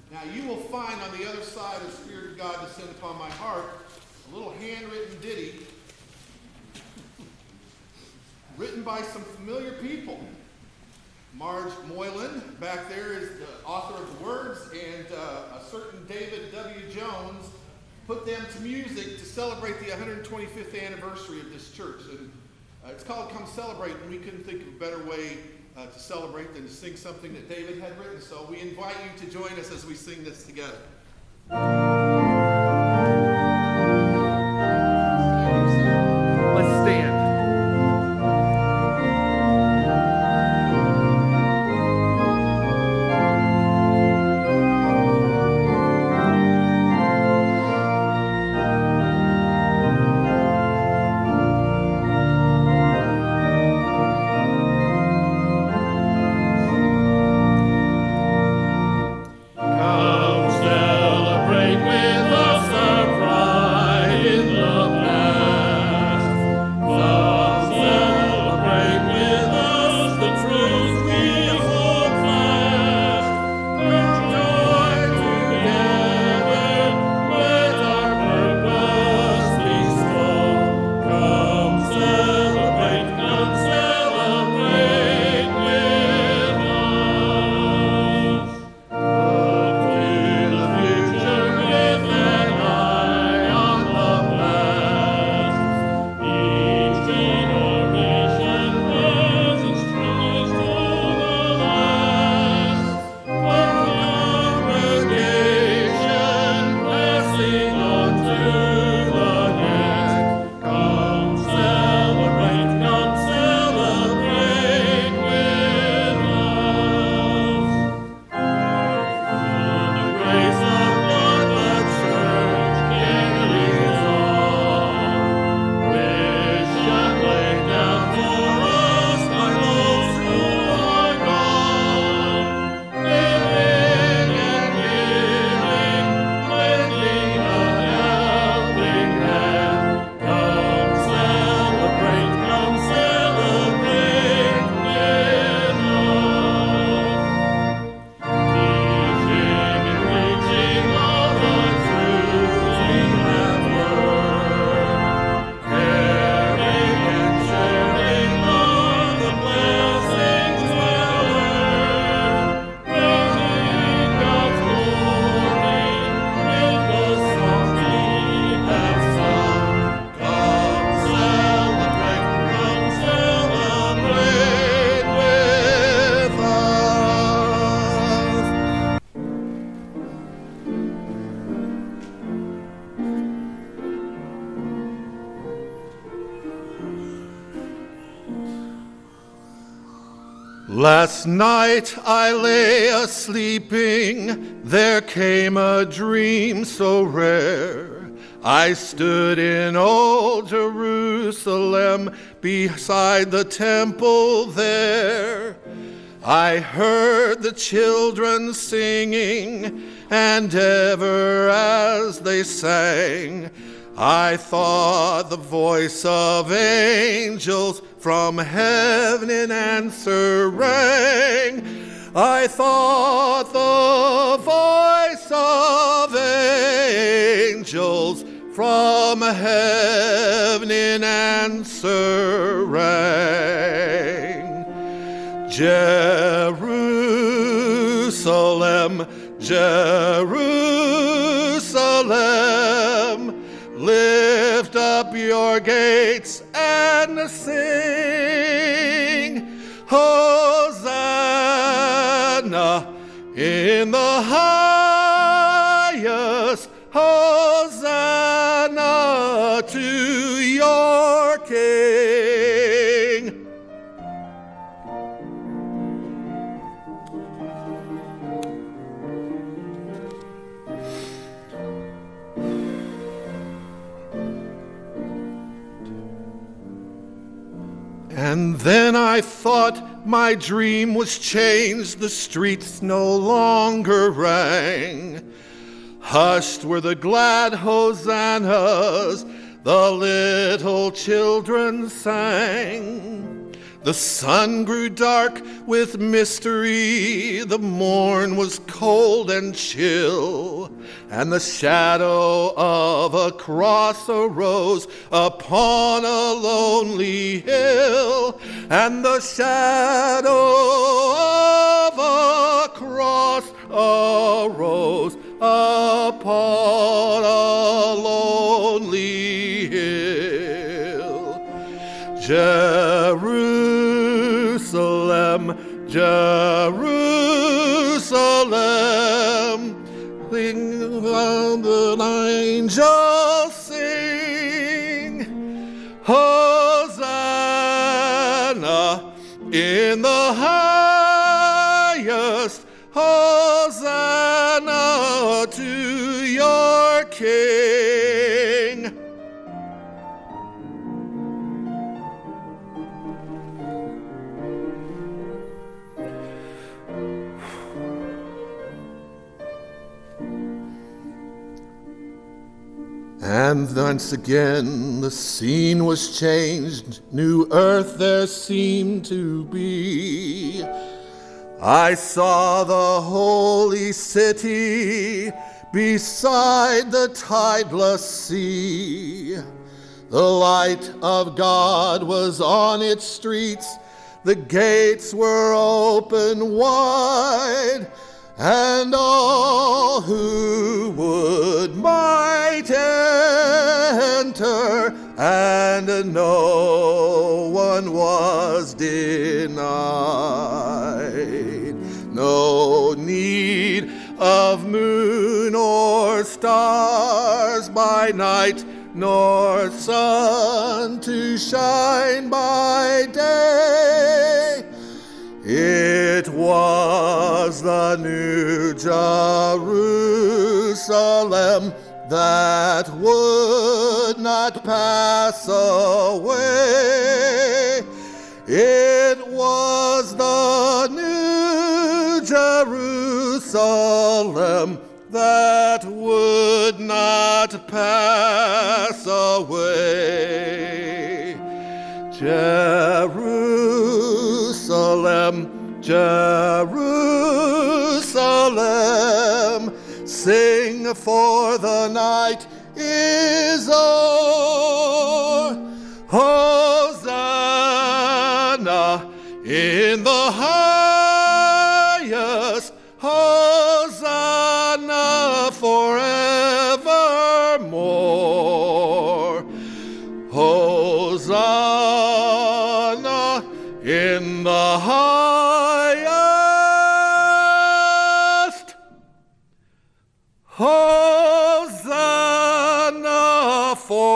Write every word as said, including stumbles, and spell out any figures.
Now you will find on the other side of the Spirit of God descend upon my heart a little handwritten ditty written by some familiar people. Marge Moylan back there is the author of the words, and uh, a certain David W. Jones put them to music to celebrate the one hundred twenty-fifth anniversary of this church. And uh, it's called Come Celebrate, and we couldn't think of a better way uh, to celebrate than to sing something that David had written. So we invite you to join us as we sing this together. Let's stand. Last night I lay a-sleeping, there came a dream so rare. I stood in old Jerusalem, beside the temple there. I heard the children singing, and ever as they sang, I thought the voice of angels from heaven in answer rang. I thought the voice of angels from heaven in answer rang. Jerusalem, Jerusalem, lift up your gates and sing, Hosanna in the highest, Hosanna to your King. And then I thought my dream was changed, the streets no longer rang. Hushed were the glad hosannas, the little children sang. The sun grew dark with mystery, the morn was cold and chill, and the shadow of a cross arose upon a lonely hill, and the shadow of a cross arose upon a lonely hill. Jerusalem, Jerusalem, the angels sing, Hosanna in the highest, Hosanna to your King. And once again the scene was changed, new earth there seemed to be. I saw the holy city beside the tideless sea. The light of God was on its streets, the gates were open wide, and all who would might enter, and no one was denied. No need of moon or stars by night, nor sun to shine by day. It was the new Jerusalem that would not pass away. It was the new Jerusalem that would not pass away. Jerusalem, Jerusalem, sing, for the night is o'er. Hosanna in the highest, Hosanna forevermore. Hosanna in the highest, Hosanna for